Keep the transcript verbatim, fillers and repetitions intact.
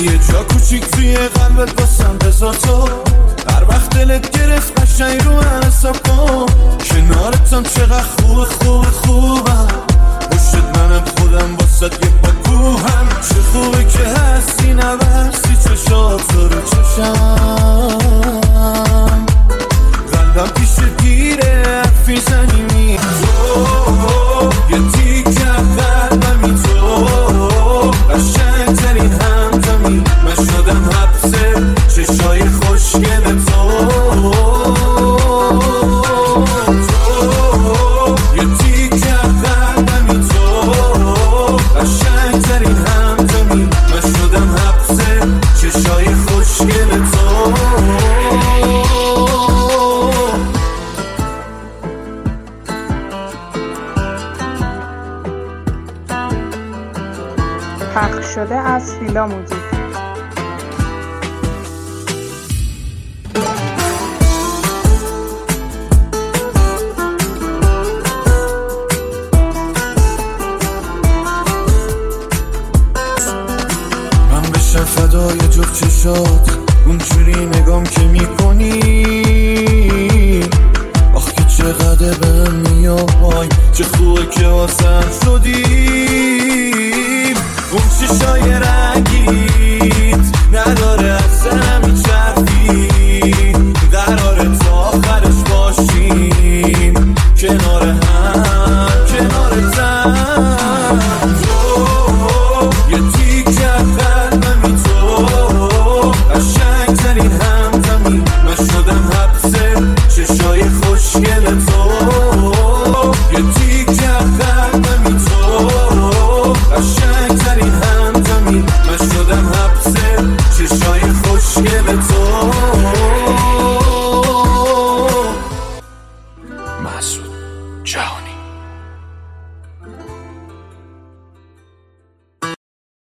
یه جا کوچیک توی قلبت باسم بذار تو، هر وقت دلت گرفت قشنگ رو من حساب کن. کنارتم چقدر خوب خوب خوبم، پشتت منم خودم واسد یه پاکوهم. چه خوبه که هستی نبستی چشات رو چشم، قلبم پیش گیره حرفی زنی می تو، یه تیکه قلبمی تو، قشنگ ترین همدمی من شدم حبسه چشای خوشگل تو. یه تیکه قلبمی تو، قشنگ ترین همدمی من شدم حبسه چشای خوشگل تو. پخش شده از فیلا موزیک. من بشم فدای جفت چشات، اونجوری نگام که میکنی، آخ که چقدر بهم میای، چه خوبه که واسم شدیم. اون چشای رنگیت نداره اصلا میچرفی، قراره تا آخرش باشیم کنار هم کنار هم. تو یه تیکه قلبمی تو، قشنگ ترین همدمی من شدم حبسه چشای خوشگل تو. یه تیکه قلبمی تو، قشنگ ترین همدمی من شدم حبسه چشای خوشگل تو. مسعود جهانی.